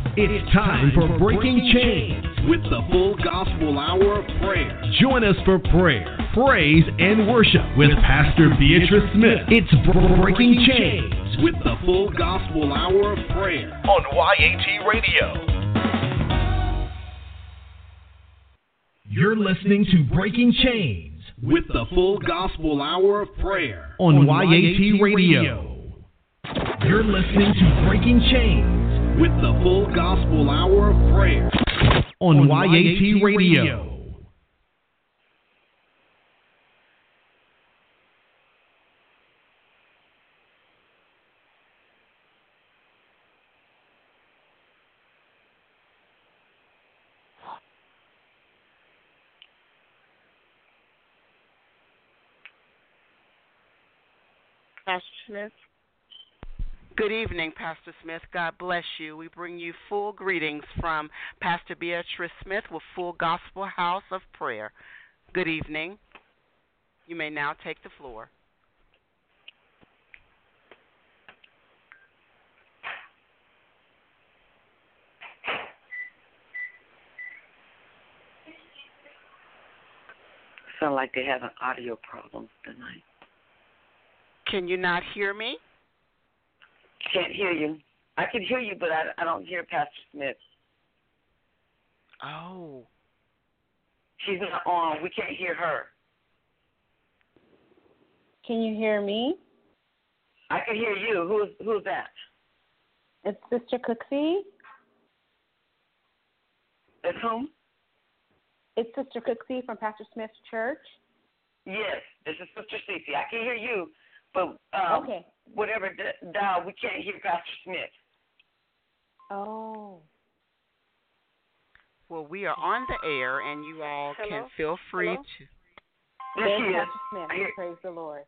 It's time for Breaking Chains with the Full Gospel Hour of Prayer. Join us for prayer, praise, and worship with Pastor Beatrice Smith. It's Breaking Chains with the Full Gospel Hour of Prayer on YAT Radio. You're listening to Breaking Chains with the Full Gospel Hour of Prayer on YAT Radio. You're listening to Breaking Chains with the Full Gospel Hour of Prayer on YAT Radio. Pastor Smith. Good evening, Pastor Smith. God bless you. We bring you full greetings from Pastor Beatrice Smith with Full Gospel House of Prayer. Good evening. You may now take the floor. Sound like they have an audio problem tonight. Can you not hear me? Can't hear you. I can hear you, but I don't hear Pastor Smith. Oh. She's not on. We can't hear her. Can you hear me? I can hear you. Who's that? It's Sister Cooksey. It's whom? It's Sister Cooksey from Pastor Smith's church. Yes, this is Sister Cece. I can hear you, but okay. Whatever dial, we can't hear Pastor Smith. Oh. Well, we are on the air, and you all can feel free to. There's Pastor Smith. Praise the Lord.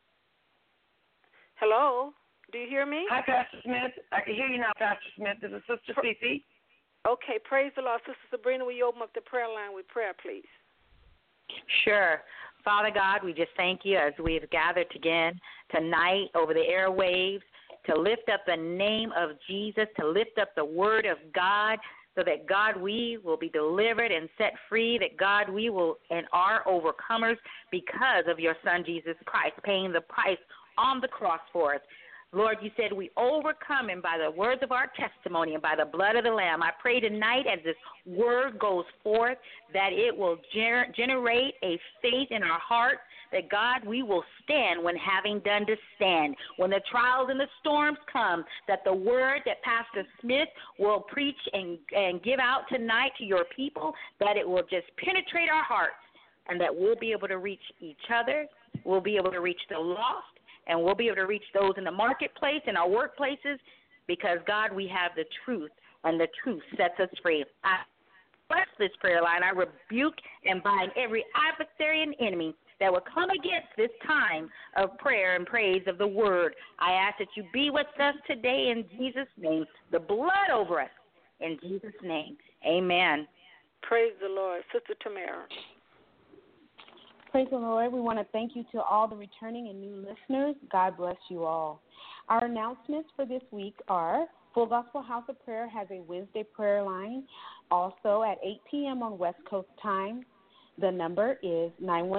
Hello. Do you hear me? Hi, Pastor Smith. I can hear you now, Pastor Smith. This is Sister Cece. Okay. Praise the Lord. Sister Sabrina, will you open up the prayer line with prayer, please? Sure. Father God, we just thank you as we've gathered again tonight over the airwaves to lift up the name of Jesus, to lift up the word of God, so that, God, we will be delivered and set free, that, God, we will and are overcomers because of your Son, Jesus Christ, paying the price on the cross for us. Lord, you said we overcome him by the words of our testimony and by the blood of the Lamb. I pray tonight as this word goes forth that it will generate a faith in our hearts that, God, we will stand when having done to stand. When the trials and the storms come, that the word that Pastor Smith will preach and give out tonight to your people, that it will just penetrate our hearts and that we'll be able to reach each other, we'll be able to reach the lost, and we'll be able to reach those in the marketplace, in our workplaces, because, God, we have the truth, and the truth sets us free. I bless this prayer line. I rebuke and bind every adversary and enemy that will come against this time of prayer and praise of the word. I ask that you be with us today in Jesus' name. The blood over us in Jesus' name. Amen. Praise the Lord. Sister Tamara. Praise the Lord. We want to thank you to all the returning and new listeners. God bless you all. Our announcements for this week are Full Gospel House of Prayer has a Wednesday prayer line, also at 8 p.m. on West Coast time. The number is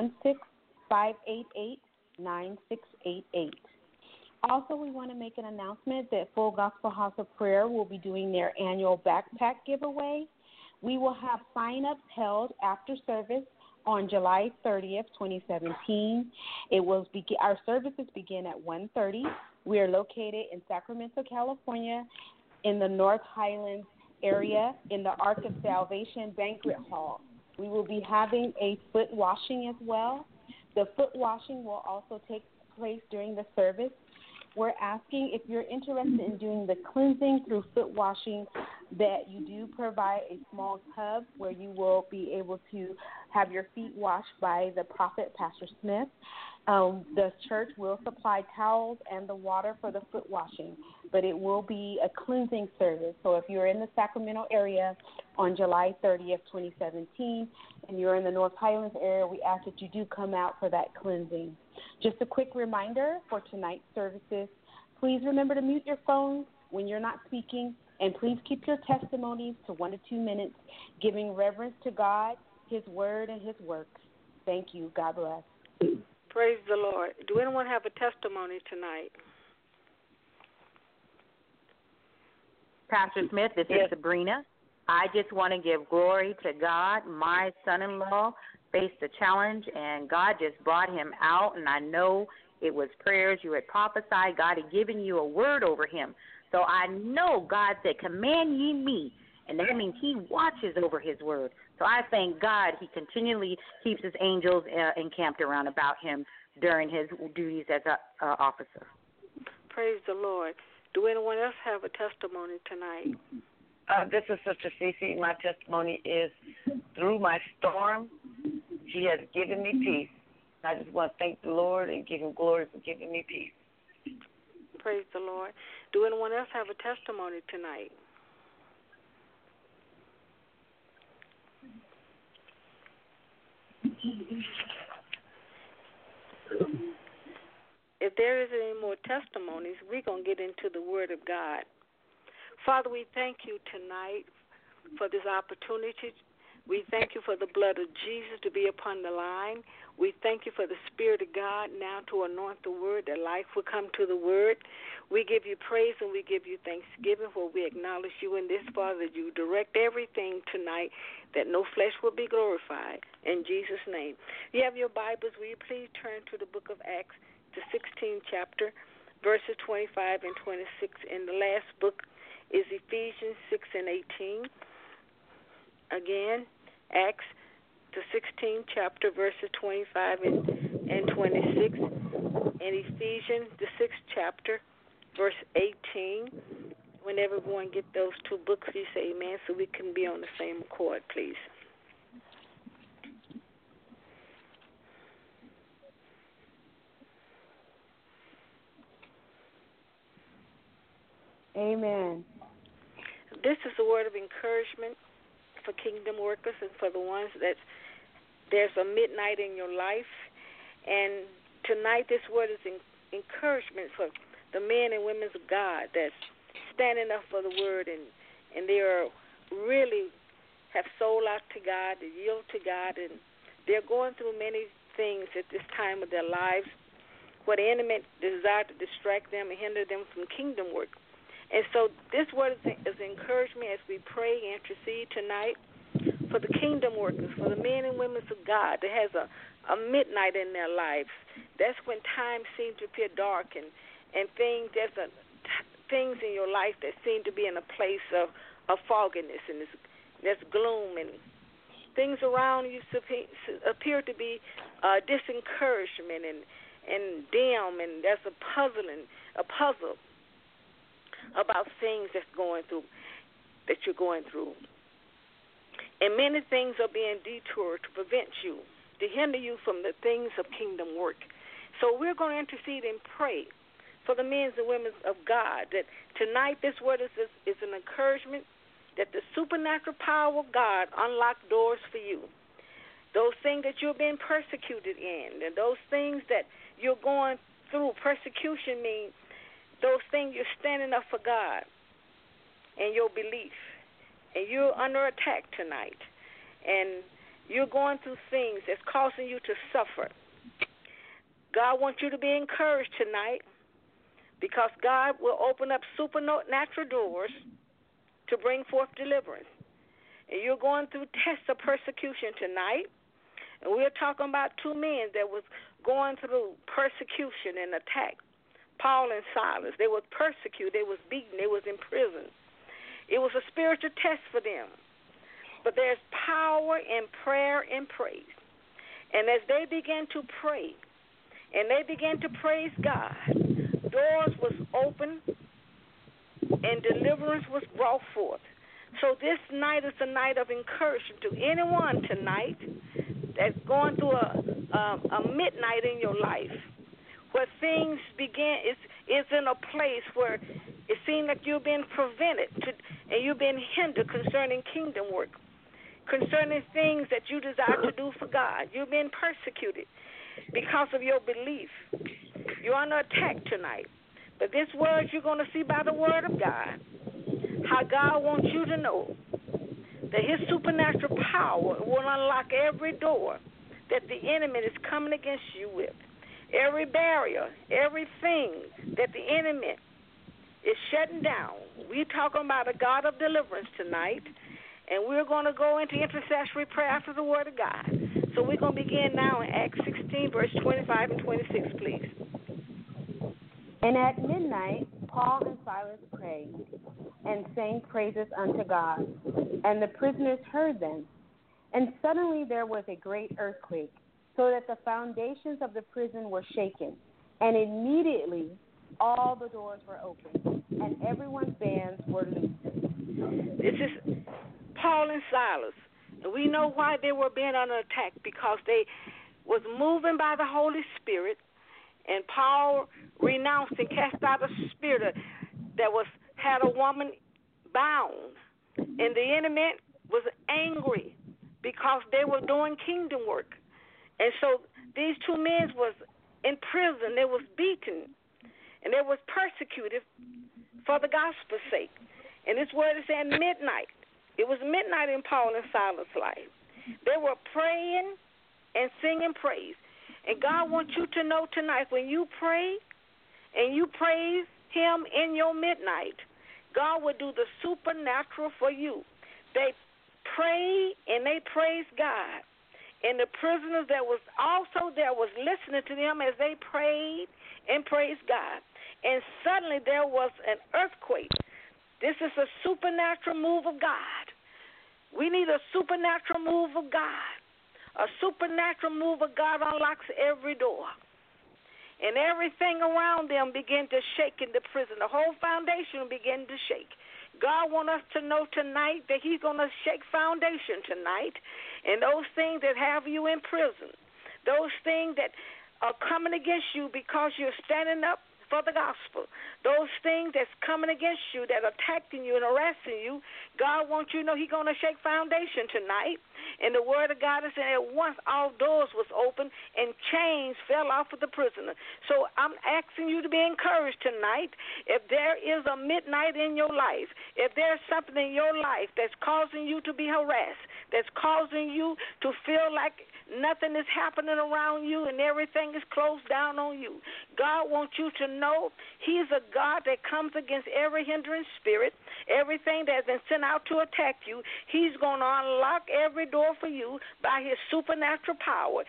916-588-9688. Also, we want to make an announcement that Full Gospel House of Prayer will be doing their annual backpack giveaway. We will have sign-ups held after service on July 30th, 2017. Our services begin at 1:30. We are located in Sacramento, California, in the North Highlands area in the Ark of Salvation Banquet Hall. We will be having a foot washing as well. The foot washing will also take place during the service. We're asking if you're interested in doing the cleansing through foot washing that you do provide a small tub where you will be able to have your feet washed by the prophet, Pastor Smith. The church will supply towels and the water for the foot washing, but it will be a cleansing service. So if you're in the Sacramento area on July 30th, 2017, and you're in the North Highlands area, we ask that you do come out for that cleansing. Just a quick reminder for tonight's services, please remember to mute your phones when you're not speaking And please keep your testimonies to 1 to 2 minutes, giving reverence to God, His Word, and His works. Thank you. God bless. Praise the Lord. Do anyone have a testimony tonight? Pastor Smith, this is Sabrina. I just want to give glory to God. My son-in-law faced a challenge, and God just brought him out, and I know it was prayers. You had prophesied. God had given you a word over him. So I know God said, command ye me, and that means he watches over his word. So I thank God he continually keeps his angels encamped around about him during his duties as an officer. Praise the Lord. Do anyone else have a testimony tonight? This is Sister Cece. My testimony is through my storm, He has given me peace. I just want to thank the Lord and give Him glory for giving me peace. Praise the Lord. Do anyone else have a testimony tonight? If there isn't any more testimonies, we're going to get into the Word of God. Father, we thank you tonight for this opportunity. We thank you for the blood of Jesus to be upon the line. We thank you for the Spirit of God now to anoint the Word, that life will come to the Word. We give you praise and we give you thanksgiving, for we acknowledge you in this, Father, that you direct everything tonight, that no flesh will be glorified. In Jesus' name. You have your Bibles. Will you please turn to the book of Acts, the 16th chapter, verses 25 and 26. And the last book is Ephesians 6 and 18. Again, Acts, the 16th chapter, verses 25 and 26. And Ephesians, the 6th chapter, verse 18. Whenever everyone get those two books, you say amen, so we can be on the same accord, please. Amen. This is a word of encouragement for kingdom workers and for the ones that there's a midnight in your life. And tonight this word is encouragement for the men and women of God that's standing up for the word, and they are really have sold out to God, they yield to God, and they're going through many things at this time of their lives where the enemy desire to distract them and hinder them from kingdom work. And so this word is encouragement as we pray and intercede tonight for the kingdom workers, for the men and women of God that has a midnight in their lives. That's when time seems to appear dark and things in your life that seem to be in a place of fogginess and there's gloom and things around you appear to be disencouragement and dim, and there's a puzzle about things that you're going through. And many things are being detoured to prevent you, to hinder you from the things of kingdom work. So we're going to intercede and pray for the men and women of God, that tonight this word is an encouragement that the supernatural power of God unlock doors for you. Those things that you're being persecuted in, and those things that you're going through, persecution means those things you're standing up for God and your belief, and you're under attack tonight, and you're going through things that's causing you to suffer. God wants you to be encouraged tonight, because God will open up supernatural doors to bring forth deliverance. And you're going through tests of persecution tonight, and we're talking about two men that was going through persecution and attack. Paul and Silas, they were persecuted, they was beaten, they was in prison. It was a spiritual test for them. But there's power in prayer and praise. And as they began to pray, and they began to praise God, doors was opened and deliverance was brought forth. So this night is a night of encouragement to anyone tonight that's going through a midnight in your life, where things begin, is in a place where it seems like you've been prevented and you've been hindered concerning kingdom work, concerning things that you desire to do for God. You've been persecuted because of your belief. You're under attack tonight. But this word you're going to see by the word of God how God wants you to know that his supernatural power will unlock every door that the enemy is coming against you with. Every barrier, everything that the enemy is shutting down. We're talking about a God of deliverance tonight, and we're going to go into intercessory prayer after the word of God. So we're going to begin now in Acts 16, verse 25 and 26, please. And at midnight, Paul and Silas prayed and sang praises unto God, and the prisoners heard them. And suddenly there was a great earthquake, so that the foundations of the prison were shaken, and immediately all the doors were opened, and everyone's bands were loosed. This is Paul and Silas. And we know why they were being under attack, because they was moving by the Holy Spirit, and Paul renounced and cast out a spirit that had a woman bound. And the enemy was angry because they were doing kingdom work. And so these two men was in prison. They was beaten, and they was persecuted for the gospel's sake. And this word is saying midnight. It was midnight in Paul and Silas' life. They were praying and singing praise. And God wants you to know tonight, when you pray and you praise him in your midnight, God will do the supernatural for you. They prayed and they praised God. And the prisoners that was also there was listening to them as they prayed and praised God. And suddenly there was an earthquake. This is a supernatural move of God. We need a supernatural move of God. A supernatural move of God unlocks every door. And everything around them began to shake in the prison. The whole foundation began to shake. God wants us to know tonight that he's going to shake foundation tonight. And those things that have you in prison, those things that are coming against you because you're standing up for the gospel, those things that's coming against you, that are attacking you and harassing you, God wants you to know he's going to shake foundation tonight. And the word of God is saying at once all doors was open and chains fell off of the prisoner. So I'm asking you to be encouraged tonight. If there is a midnight in your life, if there's something in your life that's causing you to be harassed, that's causing you to feel like nothing is happening around you and everything is closed down on you, God wants you to know he's a God that comes against every hindering spirit, everything that's been sent out to attack you. He's going to unlock every door for you by his supernatural power.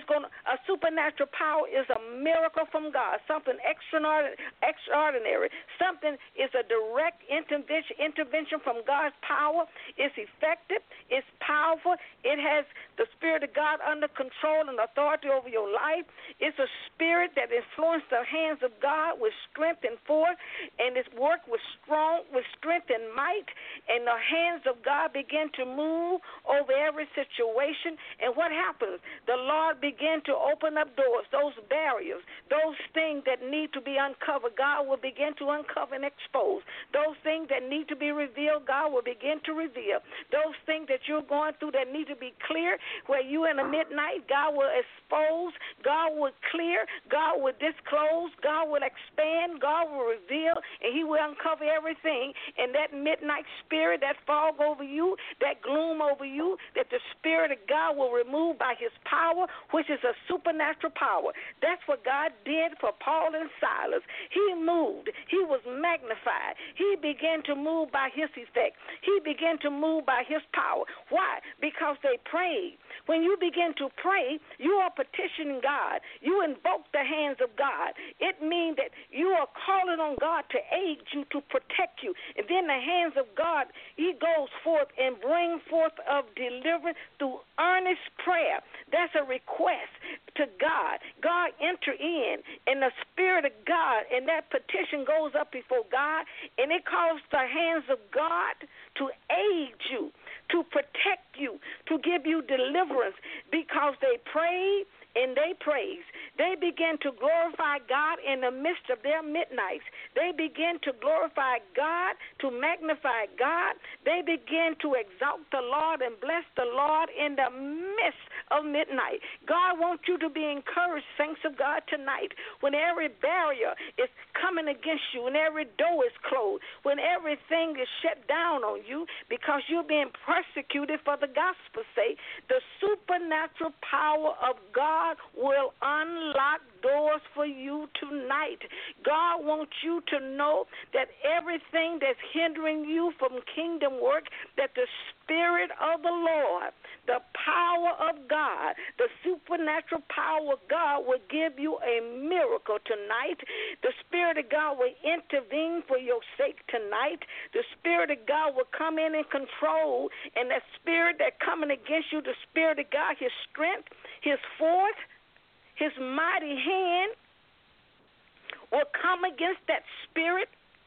A supernatural power is a miracle from God, something extraordinary. Something is a direct intervention from God's power. It's effective. It's powerful. It has the Spirit of God under control and authority over your life. It's a spirit that influences the hands of God with strength and force, and it's work with strength and might, and the hands of God begin to move over every situation. And what happens? The Lord begin to open up doors, those barriers, those things that need to be uncovered, God will begin to uncover and expose. Those things that need to be revealed, God will begin to reveal. Those things that you're going through that need to be clear, where you in the midnight, God will expose, God will clear, God will disclose, God will expand, God will reveal, and he will uncover everything. And that midnight spirit, that fog over you, that gloom over you, that the Spirit of God will remove by his power, which is a supernatural power. That's what God did for Paul and Silas. He moved. He was magnified. He began to move by his effect. He began to move by his power. Why? Because they prayed. When you begin to pray, you are petitioning God. You invoke the hands of God. It means that you are calling on God to aid you, to protect you. And then the hands of God, he goes forth and brings forth of deliverance through earnest prayer. That's a request to God. God enter in, and the Spirit of God, and that petition goes up before God, and it calls the hands of God to aid you, to protect you, to give you deliverance, because they prayed and they praise. They begin to glorify God in the midst of their midnights. They begin to glorify God, to magnify God. They begin to exalt the Lord and bless the Lord in the midst of midnight. God wants you to be encouraged, saints of God, tonight. When every barrier is coming against you and every door is closed, when everything is shut down on you because you're being persecuted for the gospel's sake, the supernatural power of God will unlock doors for you tonight. God wants you to know that everything that's hindering you from kingdom work, that the Spirit of the Lord, the power of God, the supernatural power of God will give you a miracle tonight. The Spirit of God will intervene for your sake tonight. The Spirit of God will come in and control, and that spirit that coming against you, the Spirit of God, His strength, His force, His mighty hand will come against that spirit.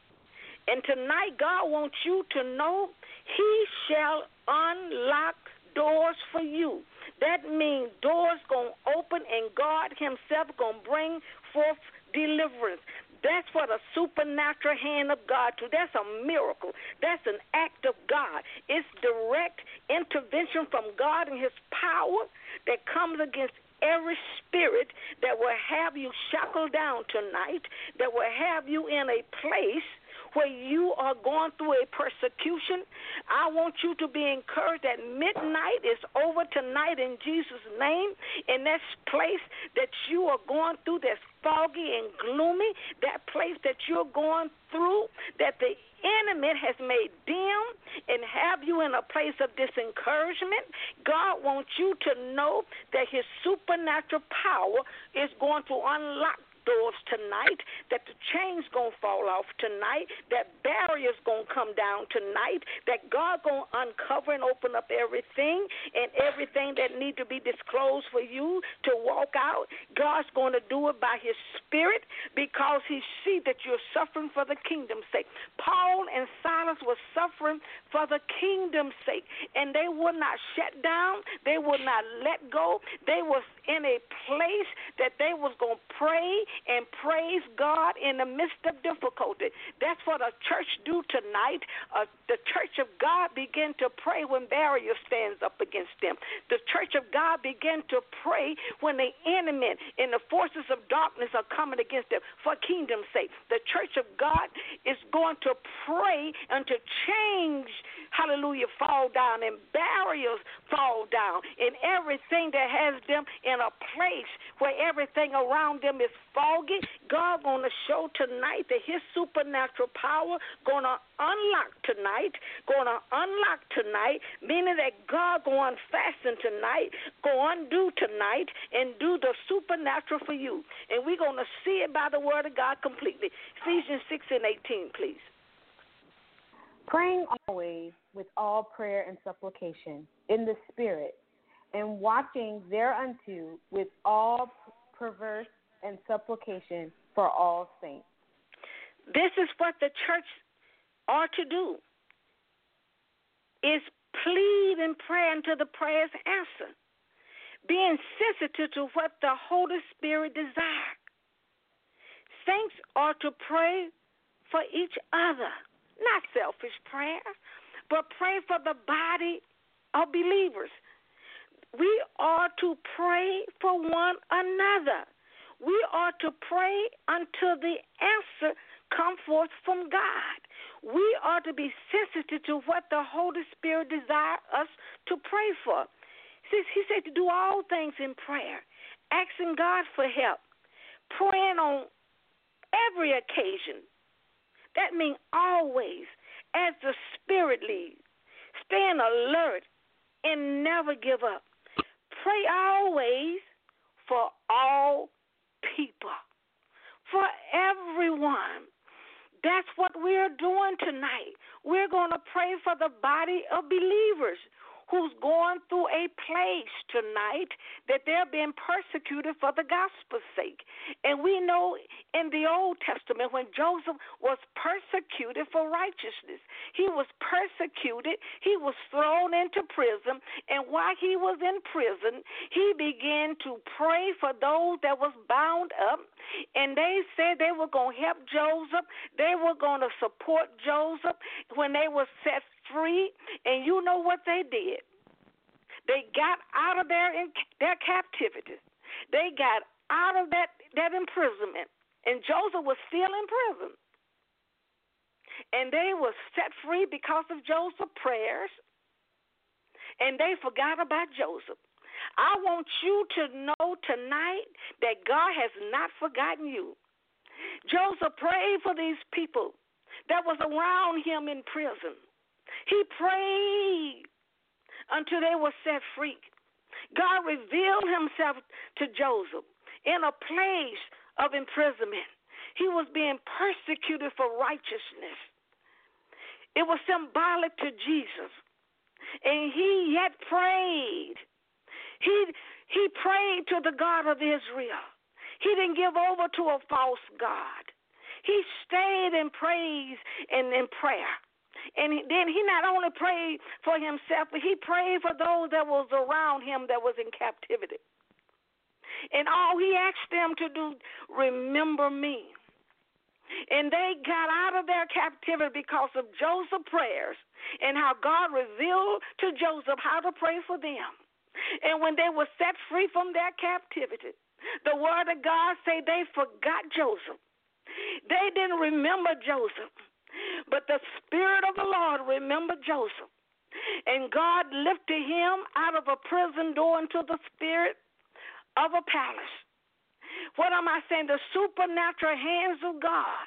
And tonight, God wants you to know He shall unlock doors for you. That means doors going to open and God Himself going to bring forth deliverance. That's for the supernatural hand of God, too. That's a miracle. That's an act of God. It's direct intervention from God and His power that comes against every spirit that will have you shackled down tonight, that will have you in a place where you are going through a persecution. I want you to be encouraged that midnight is over tonight in Jesus' name. In that place that you are going through that's foggy and gloomy, that place that you're going through that the enemy has made dim and have you in a place of disencouragement, God wants you to know that His supernatural power is going to unlock doors tonight, that the chains going to fall off tonight, that barriers going to come down tonight, that God going to uncover and open up everything and everything that need to be disclosed for you to walk out. God's going to do it by His Spirit because He see that you're suffering for the kingdom's sake. Paul and Silas were suffering for the kingdom's sake, and they would not shut down. They would not let go. They was in a place that they was going to pray and praise God in the midst of difficulty. That's what a church do tonight. The church of God begin to pray when barrier stands up against them. The church of God begin to pray when the enemy and the forces of darkness are coming against them for kingdom's sake. The church of God is going to pray until change, hallelujah, fall down and barriers fall down and everything that has them in a place where everything around them is foggy. God going to show tonight that His supernatural power going to unlock tonight, meaning that God going to unfasten tonight, go undo tonight, and do the supernatural for you. And we're going to see it by the word of God completely. Ephesians 6:18, please. Praying always with all prayer and supplication in the Spirit, and watching thereunto with all perverse and supplication for all saints. This is what the church ought to do, is plead and pray until the prayers answer, being sensitive to what the Holy Spirit desires. Saints ought to pray for each other, not selfish prayer, but pray for the body of believers. We are to pray for one another. We are to pray until the answer come forth from God. We are to be sensitive to what the Holy Spirit desires us to pray for. He said to do all things in prayer, asking God for help, praying on every occasion. That means always, as the Spirit leads, staying alert and never give up. Pray always for all people, for everyone. That's what we're doing tonight. We're going to pray for the body of believers who's going through a place tonight that they're being persecuted for the gospel's sake. And we know in the Old Testament when Joseph was persecuted for righteousness, he was persecuted, he was thrown into prison, and while he was in prison, he began to pray for those that was bound up, and they said they were going to help Joseph, they were going to support Joseph when they were set free. And you know what they did? They got out of their captivity. They got out of that imprisonment. And Joseph was still in prison. And they were set free because of Joseph's prayers, and they forgot about Joseph. I want you to know tonight that God has not forgotten you. Joseph prayed for these people that was around him in prison. He prayed until they were set free. God revealed himself to Joseph in a place of imprisonment. He was being persecuted for righteousness. It was symbolic to Jesus. And he yet prayed. He prayed to the God of Israel. He didn't give over to a false God. He stayed in praise and in prayer. And then he not only prayed for himself, but he prayed for those that was around him that was in captivity. And all he asked them to do, remember me. And they got out of their captivity because of Joseph's prayers and how God revealed to Joseph how to pray for them. And when they were set free from their captivity, the word of God say they forgot Joseph. They didn't remember Joseph, but the Spirit of the Lord remembered Joseph. And God lifted him out of a prison door into the spirit of a palace. What am I saying? The supernatural hands of God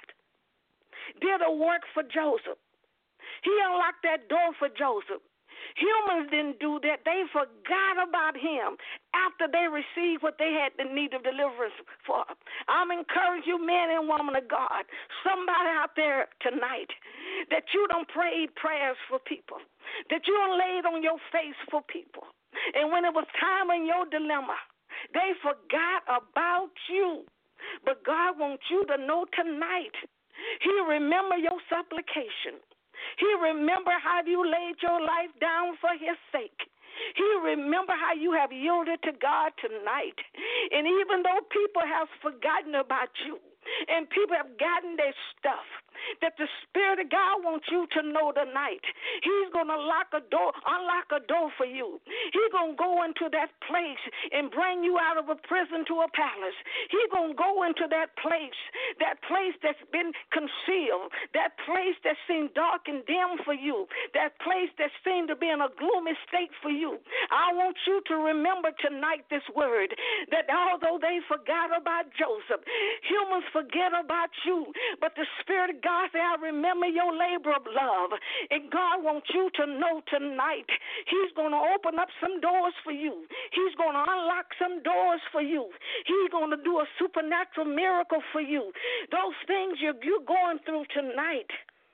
did a work for Joseph. He unlocked that door for Joseph. Humans didn't do that. They forgot about him after they received what they had the need of deliverance for. I'm encouraging you, men and women of God, somebody out there tonight, that you done prayed prayers for people, that you done laid on your face for people. And when it was time in your dilemma, they forgot about you. But God wants you to know tonight, he remember your supplication. He remember how you laid your life down for his sake. He remember how you have yielded to God tonight. And even though people have forgotten about you and people have gotten their stuff, that the Spirit of God wants you to know tonight. He's going to unlock a door for you. He's going to go into that place and bring you out of a prison to a palace. He's going to go into that place that's been concealed, that place that seemed dark and dim for you, that place that seemed to be in a gloomy state for you. I want you to remember tonight this word, that although they forgot about Joseph, humans forget about you, but the Spirit of God said, I remember your labor of love. And God wants you to know tonight, he's going to open up some doors for you. He's going to unlock some doors for you. He's going to do a supernatural miracle for you. Those things you're going through tonight,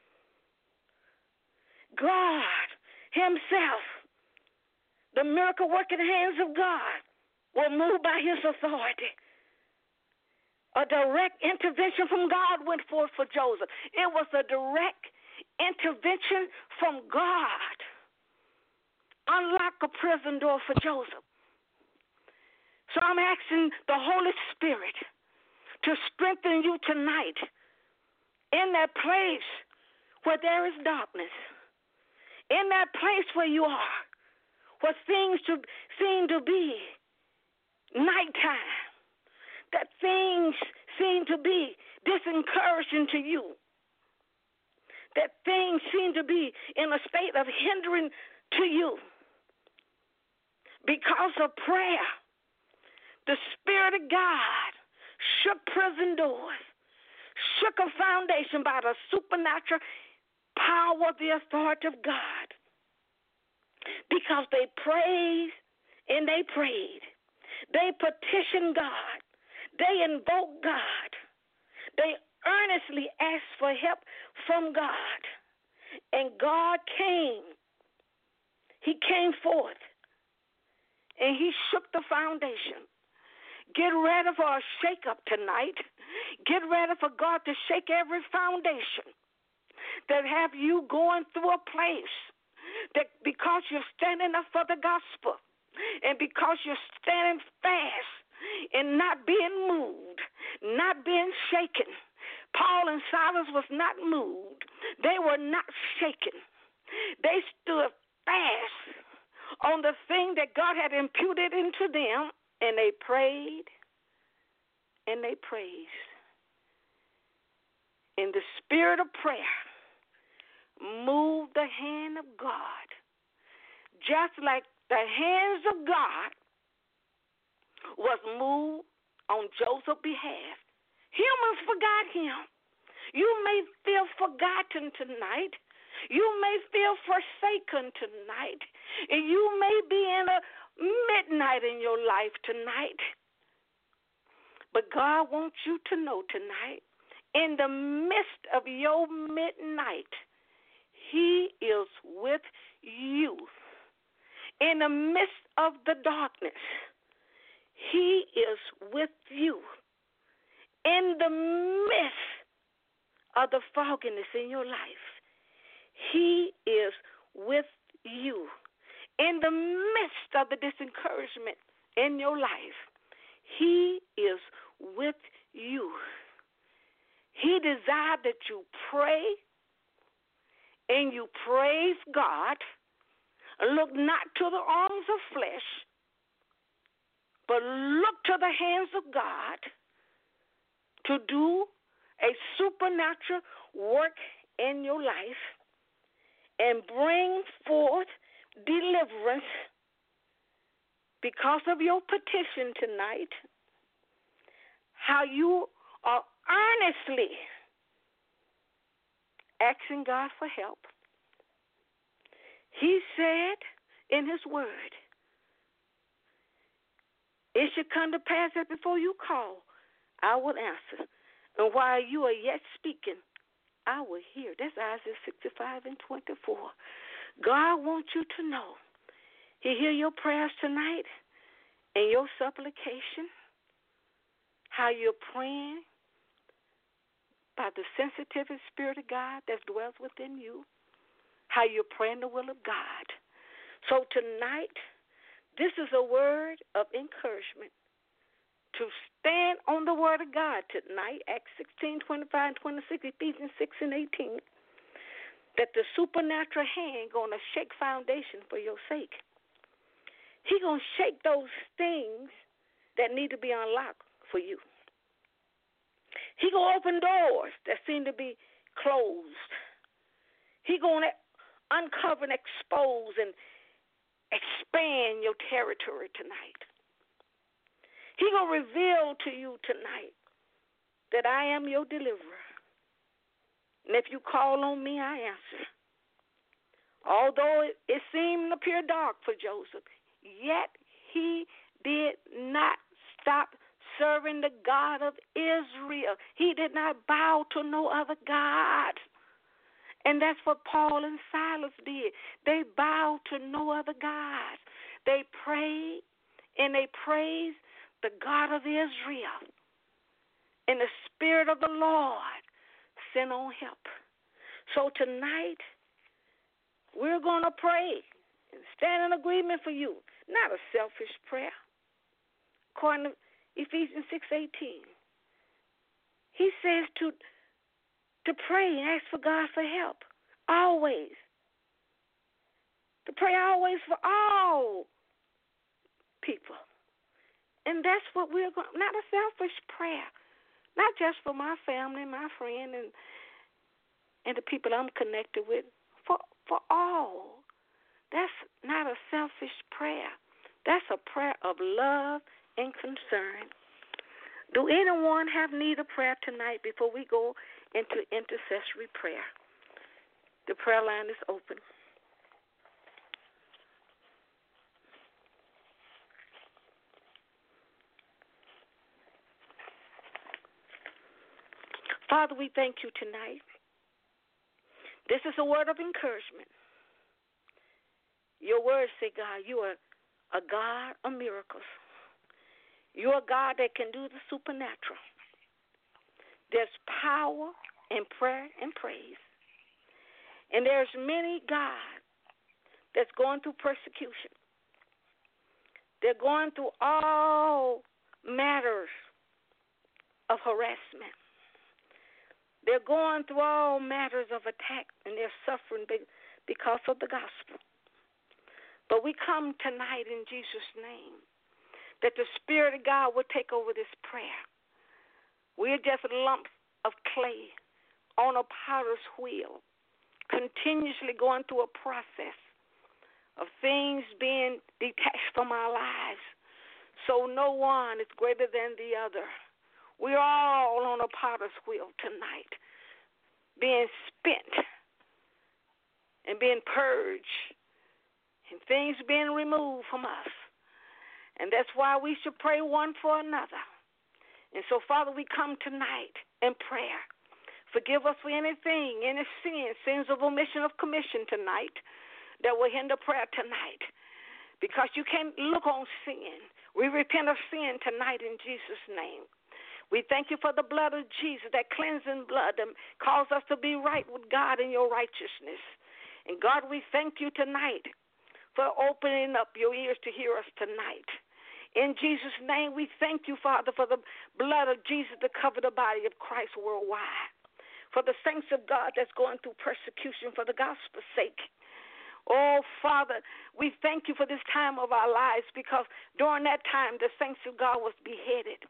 God himself, the miracle working hands of God, will move by his authority. A direct intervention from God went forth for Joseph. It was a direct intervention from God. Unlock a prison door for Joseph. So I'm asking the Holy Spirit to strengthen you tonight in that place where there is darkness, in that place where you are, where things seem to be nighttime, that things seem to be disencouraging to you, that things seem to be in a state of hindering to you. Because of prayer, the Spirit of God shook prison doors, shook a foundation by the supernatural power of the authority of God. Because they prayed and they prayed. They petitioned God. They invoked God. They earnestly asked for help from God. And God came. He came forth. And he shook the foundation. Get ready for a shake-up tonight. Get ready for God to shake every foundation that have you going through a place that because you're standing up for the gospel and because you're standing fast and not being moved, not being shaken. Paul and Silas was not moved. They were not shaken. They stood fast on the thing that God had imputed into them, and they prayed and they praised. In the spirit of prayer, move the hand of God. Just like the hands of God was moved on Joseph's behalf. Humans forgot him. You may feel forgotten tonight. You may feel forsaken tonight. And you may be in a midnight in your life tonight. But God wants you to know tonight, in the midst of your midnight, He is with you. In the midst of the darkness, He is with you. In the midst of the fogginess in your life, He is with you. In the midst of the disencouragement in your life, He is with you. He desires that you pray and you praise God. Look not to the arms of flesh, but look to the hands of God to do a supernatural work in your life and bring forth deliverance because of your petition tonight. How you are earnestly asking God for help. He said in His word, it should come to pass that before you call, I will answer. And while you are yet speaking, I will hear. That's Isaiah 65:24. God wants you to know He hear your prayers tonight and your supplication, how you're praying by the sensitive Spirit of God that dwells within you, how you're praying the will of God. So tonight, this is a word of encouragement to stand on the word of God tonight, Acts 16:25-26, Ephesians 6:18, that the supernatural hand going to shake foundation for your sake. He going to shake those things that need to be unlocked for you. He going to open doors that seem to be closed. He going to uncover and expose and expand your territory tonight. He going to reveal to you tonight that I am your deliverer. And if you call on me, I answer. Although it seemed to appear dark for Joseph, yet he did not stop serving the God of Israel. He did not bow to no other God. And that's what Paul and Silas did. They bowed to no other God. They prayed and they praised the God of Israel. And the Spirit of the Lord sent on help. So tonight, we're going to pray and stand in agreement for you. Not a selfish prayer. According to Ephesians 6:18, he says to pray and ask for God for help. Always. To pray always for all people. And that's what we're going to, not a selfish prayer. Not just for my family, my friend, and the people I'm connected with. For all. That's not a selfish prayer. That's a prayer of love and concern. Do anyone have need of prayer tonight before we go into intercessory prayer? The prayer line is open. Father, we thank you tonight. This is a word of encouragement. Your words say, God, you are a God of miracles. You are God that can do the supernatural. There's power in prayer and praise. And there's many, God, that's going through persecution. They're going through all matters of harassment. They're going through all matters of attack, and they're suffering because of the gospel. But we come tonight in Jesus' name that the Spirit of God will take over this prayer. We're just lumps of clay on a potter's wheel, continuously going through a process of things being detached from our lives. So no one is greater than the other. We're all on a potter's wheel tonight, being spent and being purged and things being removed from us. And that's why we should pray one for another. And so, Father, we come tonight in prayer. Forgive us for anything, any sins of omission, of commission tonight that will hinder prayer tonight. Because you can't look on sin. We repent of sin tonight in Jesus' name. We thank you for the blood of Jesus, that cleansing blood that calls us to be right with God in your righteousness. And God, we thank you tonight for opening up your ears to hear us tonight. In Jesus' name, we thank you, Father, for the blood of Jesus to cover the body of Christ worldwide. For the saints of God that's going through persecution for the gospel's sake. Oh, Father, we thank you for this time of our lives, because during that time the saints of God was beheaded.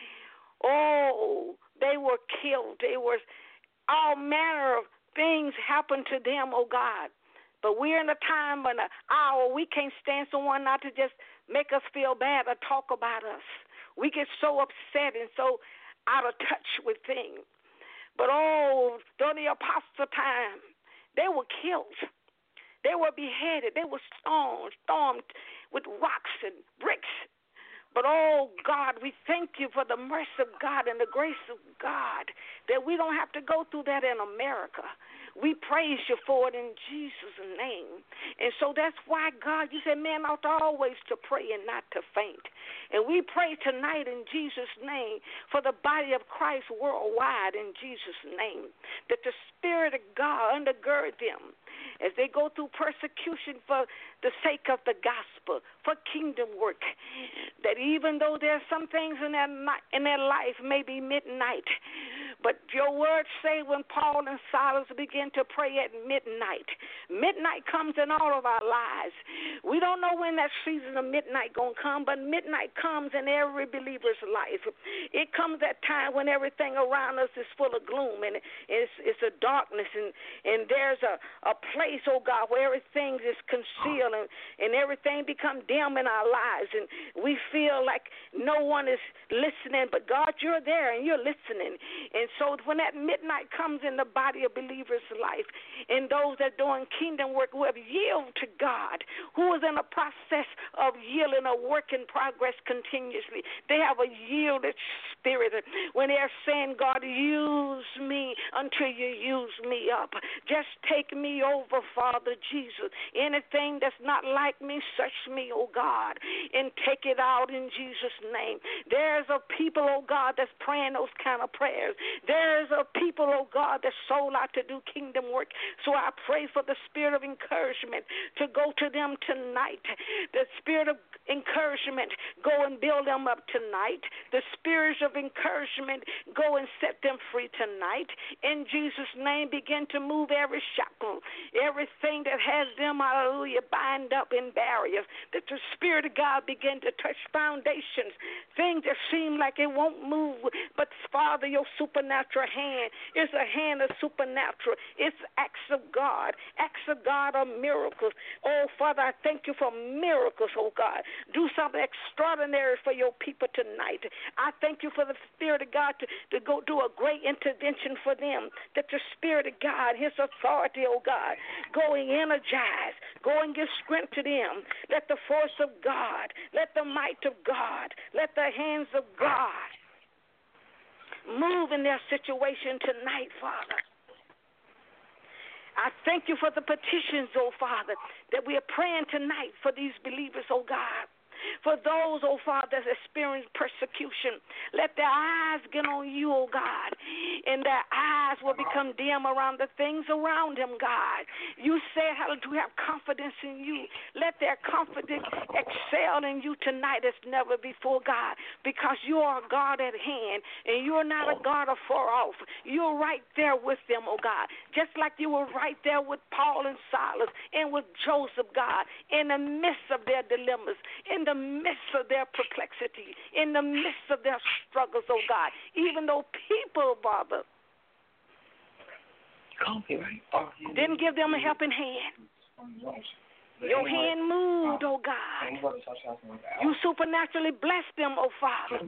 Oh, they were killed. They were all manner of things happened to them, oh God. But we're in a time and an hour we can't stand someone not to just make us feel bad or talk about us. We get so upset and so out of touch with things. But during the apostle time, they were killed. They were beheaded. They were stormed with rocks and bricks. But, God, we thank you for the mercy of God and the grace of God that we don't have to go through that in America. We praise you for it in Jesus' name. And so that's why, God, you said man ought always to pray and not to faint. And we pray tonight in Jesus' name for the body of Christ worldwide in Jesus' name, that the Spirit of God undergird them as they go through persecution for the sake of the gospel, for kingdom work, that even though there are some things in their life may be midnight, but your words say when Paul and Silas begin to pray at midnight, midnight comes in all of our lives. We don't know when that season of midnight going to come, but midnight comes in every believer's life. It comes at time when everything around us is full of gloom and it's a darkness, and there's a place, oh God, where everything is concealed and everything become dim in our lives, and we feel like no one is listening, but God, you're there and you're listening. And so when that midnight comes in the body of believers' life, and those that are doing kingdom work who have yielded to God, who is in a process of yielding, a work in progress continuously, they have a yielded spirit. When they're saying, God, use me until you use me up. Just take me over, Father Jesus. Anything that's not like me, search me, oh God, and take it out in Jesus' name. There's a people, oh God, that's praying those kind of prayers. There's a people, oh God, that's sold out to do kingdom work. So I pray for the spirit of encouragement to go to them tonight. The spirit of encouragement, go and build them up tonight. The spirit of encouragement, go and set them free tonight. In Jesus' name, begin to move every shackle, everything that has them, hallelujah, bind up in barriers. That the Spirit of God begin to touch foundations, things that seem like it won't move. But, Father, your supernatural hand is a hand of supernatural. It's acts of God. Acts of God are miracles. Oh, Father, I thank you for miracles, oh God. Do something extraordinary for your people tonight. I thank you for the Spirit of God to go do a great intervention for them. That the Spirit of God, His authority, oh God, go and energize, go and give strength to them. Let the force of God, let the might of God, let the hands of God move in their situation tonight, Father. I thank you for the petitions, oh Father, that we are praying tonight for these believers, oh God. For those, oh Father, that experience persecution, let their eyes get on you, oh God, and their eyes will become dim around the things around them, God. You said how to have confidence in you. Let their confidence excel in you tonight as never before, God, because you are a God at hand, and you are not a God afar off. You're right there with them, oh God, just like you were right there with Paul and Silas and with Joseph, God, in the midst of their dilemmas, in the midst of their perplexity, in the midst of their struggles, oh God, even though people, Father, Didn't give them a helping hand. Your hand moved, oh God. You supernaturally blessed them, oh Father.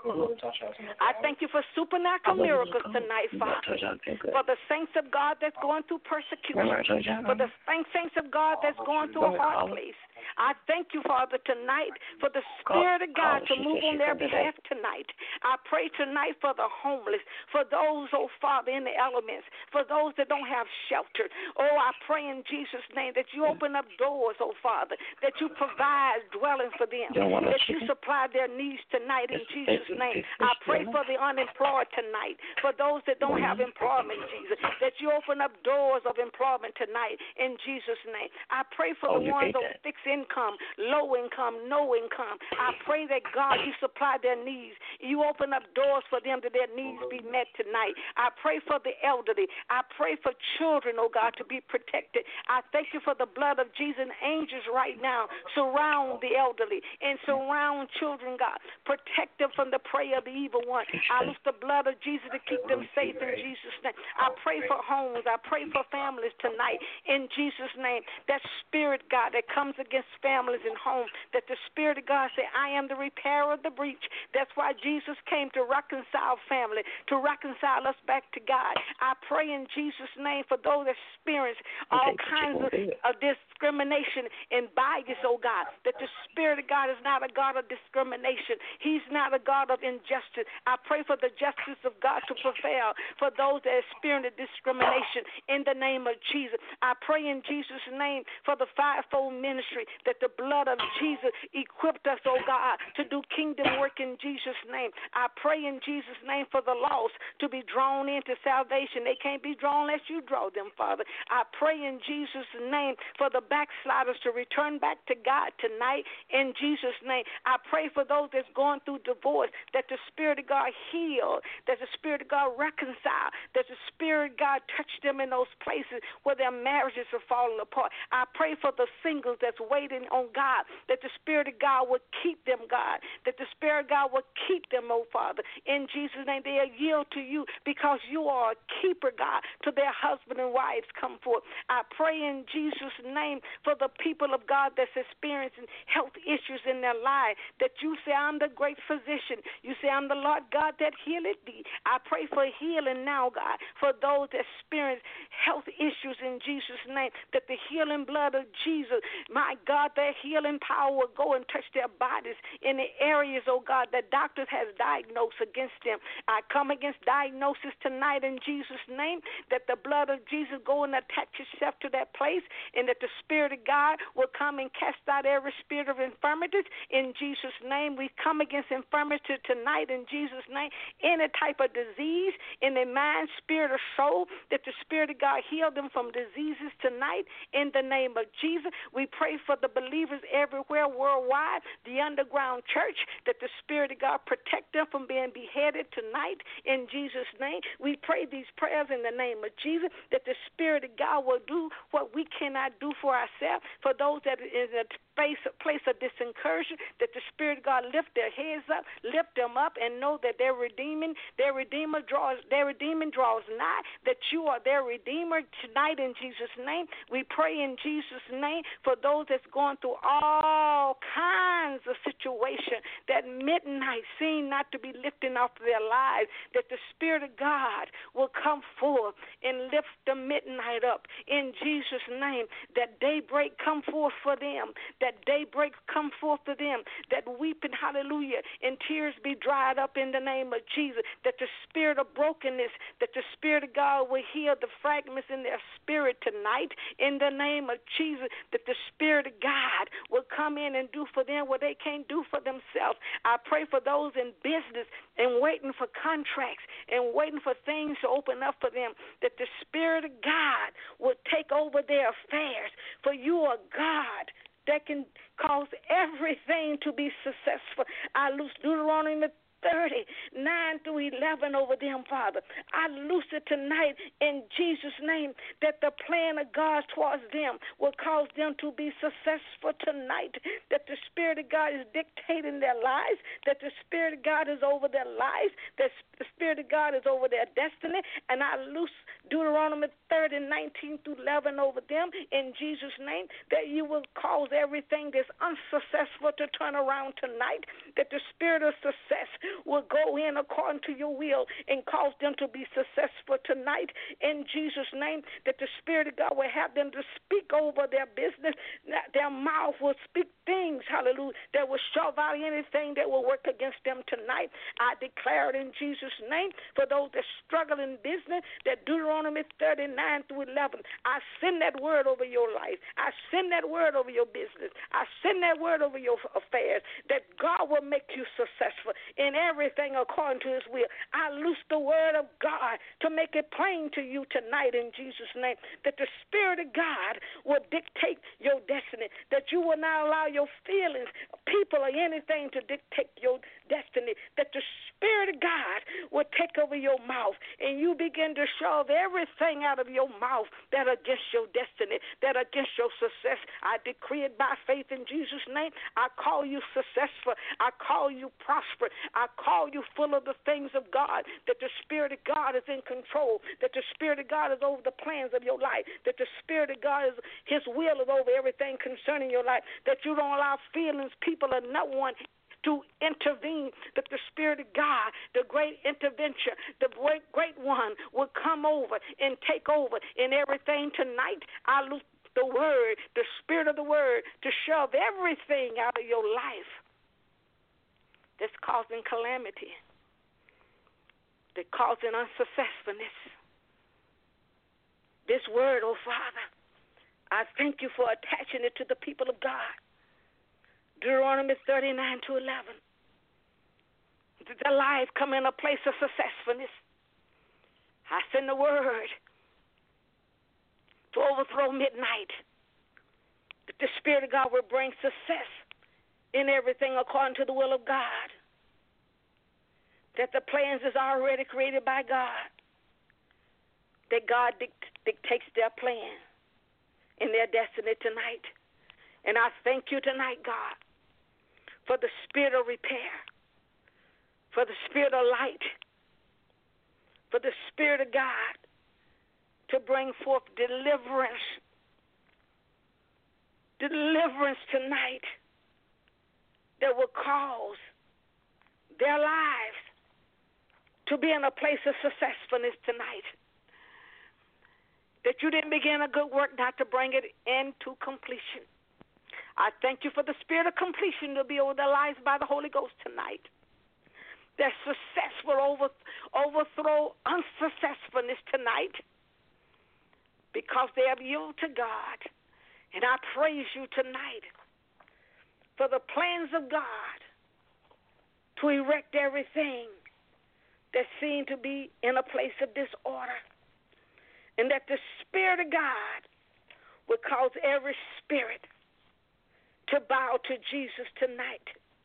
I thank you for supernatural miracles tonight, Father. For the saints of God that's going through persecution. For the saints of God that's going through a hard place. I thank you, Father, tonight for the Spirit of God to move on their behalf tonight. I pray tonight for the homeless, for those, oh Father, in the elements, for those that don't have shelter. Oh, I pray in Jesus' name that you open up doors, oh Father, that you provide dwelling for them, that you supply their needs tonight in Jesus' name. I pray for the unemployed tonight, for those that don't have employment, Jesus, that you open up doors of employment tonight in Jesus' name. I pray for the ones on fixed income, low income, no income. I pray that, God, you supply their needs. You open up doors for them that their needs be met tonight. I pray for the elderly. I pray for children, oh God, to be protected. I thank you for the blood of Jesus. Angels right now surround the elderly and surround children, God. Protect them from the prey of the evil one. I loose the blood of Jesus to keep them safe in Jesus' name. I pray for homes. I pray for families tonight in Jesus' name. That spirit, God, that comes against families and homes, that the Spirit of God say, I am the repairer of the breach. That's why Jesus came to reconcile family, to reconcile us back to God. I pray in Jesus' name for those that experience all kinds of discrimination and bias, oh God, that the Spirit of God is not a God of discrimination. He's not a God of injustice. I pray for the justice of God to prevail for those that experience discrimination in the name of Jesus. I pray in Jesus' name for the fivefold ministry, that the blood of Jesus equipped us, oh God, to do kingdom work in Jesus' name. I pray in Jesus' name for the lost to be drawn into salvation. They can't be drawn unless you draw them, Father. I pray in Jesus' name for the backsliders to return back to God tonight in Jesus' name. I pray for those that's going through divorce, that the Spirit of God heal, that the Spirit of God reconcile, that the Spirit of God touch them in those places where their marriages are falling apart. I pray for the singles that's waiting on God, that the Spirit of God will keep them, God, that the Spirit of God will keep them, oh Father. In Jesus' name, they'll yield to you because you are a keeper, God, to their husband and wives come forth. I pray in Jesus' name for the people of God that's experiencing health issues in their life, that you say, I'm the great physician. You say, I'm the Lord God that healeth thee. I pray for healing now, God, for those that experience health issues in Jesus' name, that the healing blood of Jesus, my God, that healing power will go and touch their bodies in the areas, oh God, that doctors has diagnosed against them. I come against diagnosis tonight in Jesus' name, that the blood of Jesus go and attach itself to that place, and that the Spirit of God will come and cast out every spirit of infirmities in Jesus' name. We come against infirmity tonight in Jesus' name. Any type of disease in their mind, spirit, or soul, that the Spirit of God heal them from diseases tonight in the name of Jesus. We pray for the believers everywhere worldwide, the underground church, that the Spirit of God protect them from being beheaded tonight in Jesus' name. We pray these prayers in the name of Jesus, that the Spirit of God will do what we cannot do for ourselves. For those that is in a place of disencouragement, that the Spirit of God lift their heads up, lift them up, and know that their Redeemer draws nigh, that you are their Redeemer tonight in Jesus' name. We pray in Jesus' name for those that's going through all kinds of situations that midnight seem not to be lifting off their lives, that the Spirit of God will come forth and lift the midnight up in Jesus' name, that daybreak come forth for them, that daybreak come forth to them, that weeping, hallelujah, and tears be dried up in the name of Jesus, that the spirit of brokenness, that the Spirit of God will heal the fragments in their spirit tonight in the name of Jesus, that the Spirit of God will come in and do for them what they can't do for themselves. I pray for those in business and waiting for contracts and waiting for things to open up for them, that the Spirit of God will take over their affairs, for you are God that can cause everything to be successful. I loose Deuteronomy 30, 9 through 11 over them, Father. I loose it tonight in Jesus' name, that the plan of God towards them will cause them to be successful tonight, that the Spirit of God is dictating their lives, that the Spirit of God is over their lives, that the Spirit of God is over their destiny, and I loose Deuteronomy 30, 19 through 11 over them in Jesus' name, that you will cause everything that's unsuccessful to turn around tonight, that the spirit of success will go in according to your will and cause them to be successful tonight in Jesus' name, that the Spirit of God will have them to speak over their business, that their mouth will speak things, hallelujah, that will shove out anything that will work against them tonight. I declare it in Jesus' name for those that struggle in business, that Deuteronomy 39 through 11, I send that word over your life. I send that word over your business. I send that word over your affairs, that God will make you successful in everything according to his will. I loose the word of God to make it plain to you tonight in Jesus' name, that the Spirit of God will dictate your destiny, that you will not allow your feelings, people, or anything to dictate your destiny, that the Spirit of God will take over your mouth and you begin to shove everything out of your mouth that against your destiny, that against your success. I decree it by faith in Jesus' name. I call you successful. I call you prosper. I call you full of the things of God, that the Spirit of God is in control, that the Spirit of God is over the plans of your life, that the Spirit of God is, his will is over everything concerning your life, that you don't allow feelings, people, or no one to intervene, that the Spirit of God, the great intervention, the great one, will come over and take over in everything tonight. I loose the word, the Spirit of the word, to shove everything out of your life that's causing calamity, that's causing unsuccessfulness. This word, oh Father, I thank you for attaching it to the people of God. Deuteronomy 39 to 11. That their lives come in a place of successfulness. I send the word to overthrow midnight, that the Spirit of God will bring success in everything according to the will of God, that the plans is already created by God, that God dictates their plan and their destiny tonight. And I thank you tonight, God, for the spirit of repair, for the spirit of light, for the Spirit of God to bring forth deliverance tonight that will cause their lives to be in a place of successfulness tonight. That you didn't begin a good work not to bring it into completion. I thank you for the spirit of completion to be over their lives by the Holy Ghost tonight. That success will overthrow unsuccessfulness tonight because they have yielded to God. And I praise you tonight for the plans of God to erect everything that seemed to be in a place of disorder. And that the Spirit of God will cause every spirit to bow to Jesus tonight,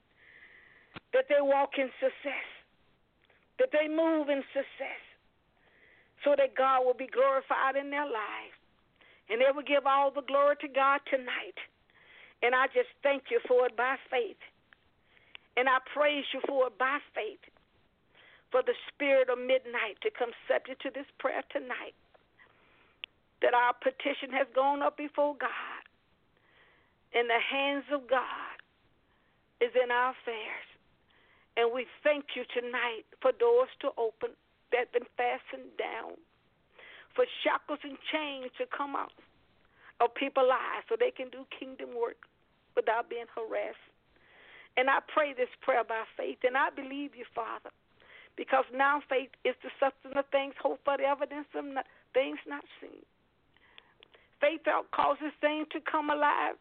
that they walk in success, that they move in success, so that God will be glorified in their lives, and they will give all the glory to God tonight. And I just thank you for it by faith, and I praise you for it by faith, for the spirit of midnight to come subject to this prayer tonight, that our petition has gone up before God, and the hands of God is in our affairs. And we thank you tonight for doors to open that have been fastened down, for shackles and chains to come out of people's lives so they can do kingdom work without being harassed. And I pray this prayer by faith, and I believe you, Father, because now faith is the substance of things hoped for, the evidence of things not seen. Faith causes things to come alive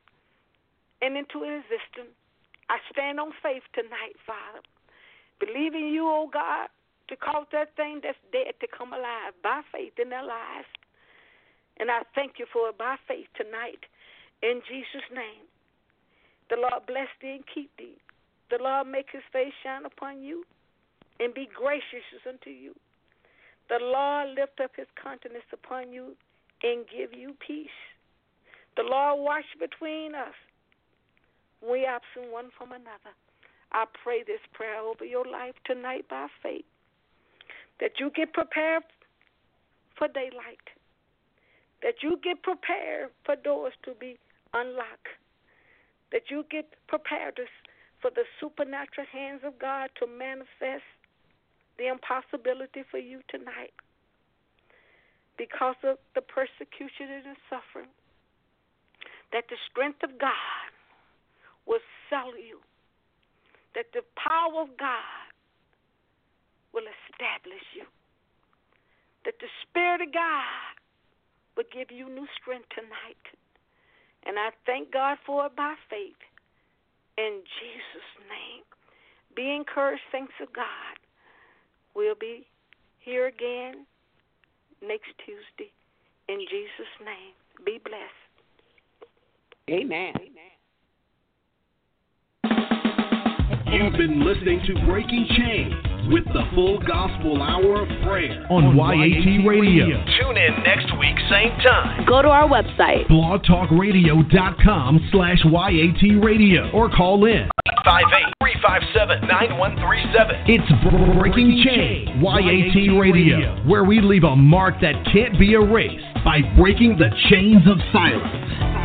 and into existence. I stand on faith tonight, Father, believing you, oh God, to cause that thing that's dead to come alive by faith in their lives. And I thank you for it by faith tonight. In Jesus' name, the Lord bless thee and keep thee. The Lord make his face shine upon you and be gracious unto you. The Lord lift up his countenance upon you and give you peace. The Lord watch between us. We absent one from another. I pray this prayer over your life tonight by faith, that you get prepared for daylight, that you get prepared for doors to be unlocked, that you get prepared for the supernatural hands of God to manifest the impossibility for you tonight because of the persecution and the suffering, that the strength of God will settle you, that the power of God will establish you, that the Spirit of God will give you new strength tonight. And I thank God for it by faith. In Jesus' name. Be encouraged, thanks of God. We'll be here again next Tuesday. In Jesus' name. Be blessed. Amen. You've been listening to Breaking Chains with the Full Gospel Hour of Prayer on YAT Radio. Tune in next week, same time. Go to our website, blogtalkradio.com/YAT Radio, or call in 858-357-9137. It's Breaking Chains, YAT Radio, where we leave a mark that can't be erased by breaking the chains of silence.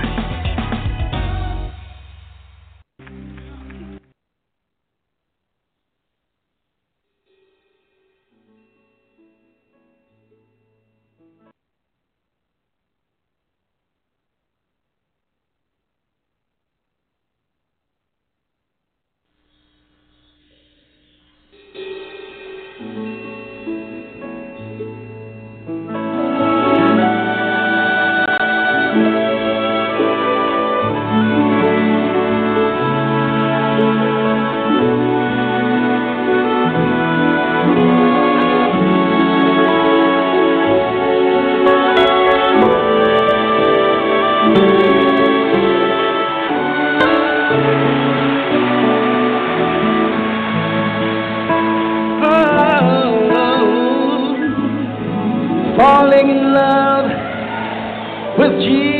Falling in love with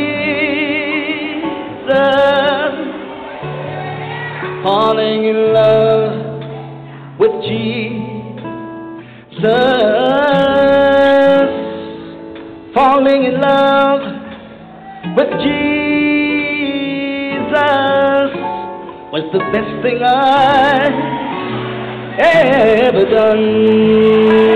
Jesus. Falling in love with Jesus. Falling in love with Jesus was the best thing I ever done.